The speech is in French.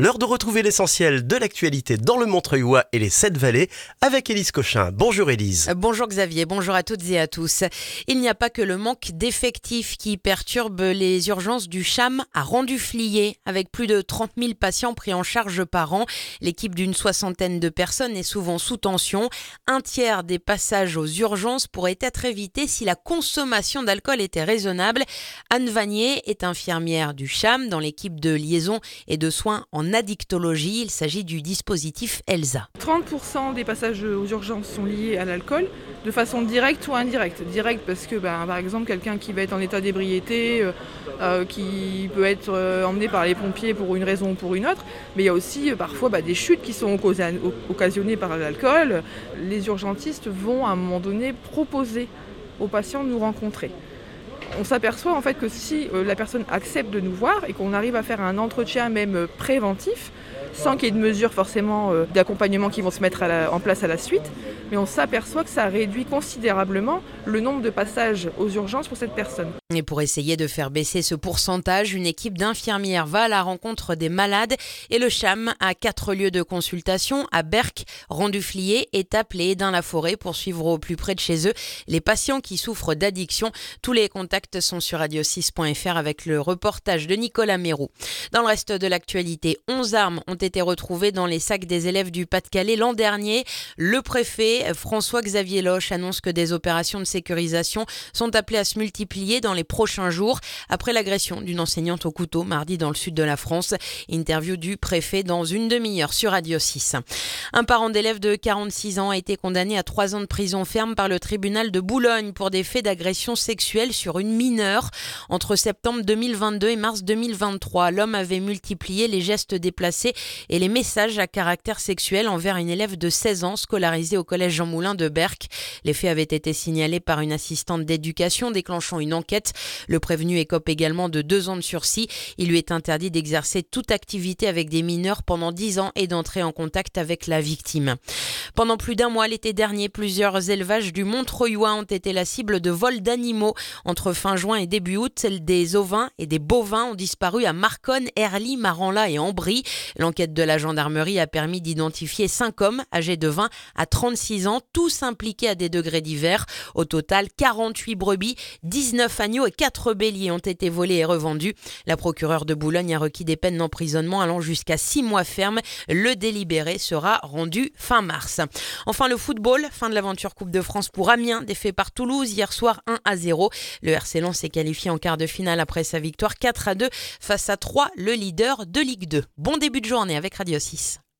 L'heure de retrouver l'essentiel de l'actualité dans le Montreuilois et les 7 vallées avec Élise Cochin. Bonjour Élise. Bonjour Xavier, bonjour à toutes et à tous. Il n'y a pas que le manque d'effectifs qui perturbe les urgences du CHAM à Renduflier. Avec plus de 30 000 patients pris en charge par an, l'équipe d'une 60aine de personnes est souvent sous tension. Un tiers des passages aux urgences pourraient être évités si la consommation d'alcool était raisonnable. Anne Vanier est infirmière du CHAM dans l'équipe de liaison et de soins en addictologie. Il s'agit du dispositif ELSA. 30% des passages aux urgences sont liés à l'alcool, de façon directe ou indirecte. Directe parce que, par exemple, quelqu'un qui va être en état d'ébriété, qui peut être emmené par les pompiers pour une raison ou pour une autre, mais il y a aussi parfois des chutes qui sont occasionnées par l'alcool. Les urgentistes vont à un moment donné proposer aux patients de nous rencontrer. On s'aperçoit en fait que si la personne accepte de nous voir et qu'on arrive à faire un entretien même préventif, sans qu'il y ait de mesures forcément d'accompagnement qui vont se mettre en place à la suite, mais on s'aperçoit que ça réduit considérablement le nombre de passages aux urgences pour cette personne. Et pour essayer de faire baisser ce pourcentage, une équipe d'infirmières va à la rencontre des malades et le CHAM a 4 lieux de consultation à Berck, Renduflier, Étaples et Édin-la-Forêt pour suivre au plus près de chez eux les patients qui souffrent d'addiction. Tous les contacts sont sur radio6.fr avec le reportage de Nicolas Méroux. Dans le reste de l'actualité, 11 armes ont été retrouvées dans les sacs des élèves du Pas-de-Calais l'an dernier. Le préfet François-Xavier Loche annonce que des opérations de sécurisation sont appelées à se multiplier dans les prochains jours après l'agression d'une enseignante au couteau mardi dans le sud de la France. Interview du préfet dans une demi-heure sur Radio 6. Un parent d'élève de 46 ans a été condamné à 3 ans de prison ferme par le tribunal de Boulogne pour des faits d'agression sexuelle sur une mineure. Entre septembre 2022 et mars 2023, l'homme avait multiplié les gestes déplacés et les messages à caractère sexuel envers une élève de 16 ans scolarisée au collège Jean Moulin de Berck. Les faits avaient été signalés par une assistante d'éducation déclenchant une enquête. Le prévenu écope également de 2 ans de sursis. Il lui est interdit d'exercer toute activité avec des mineurs pendant 10 ans et d'entrer en contact avec la victime. Pendant plus d'1 mois l'été dernier, plusieurs élevages du Montreuilois ont été la cible de vols d'animaux. Entre fin juin et début août, des ovins et des bovins ont disparu à Marconne, Herly, Maranla et Ambry. L'enquête de la gendarmerie a permis d'identifier 5 hommes âgés de 20 à 36 ans, tous impliqués à des degrés divers. Au total, 48 brebis, 19 agneaux et 4 béliers ont été volés et revendus. La procureure de Boulogne a requis des peines d'emprisonnement allant jusqu'à 6 mois ferme. Le délibéré sera rendu fin mars. Enfin, le football, fin de l'aventure Coupe de France pour Amiens, défait par Toulouse hier soir 1-0. Le RC Lens s'est qualifié en quart de finale après sa victoire 4-2 face à Troyes, le leader de Ligue 2. Bon début de journée avec Radio 6.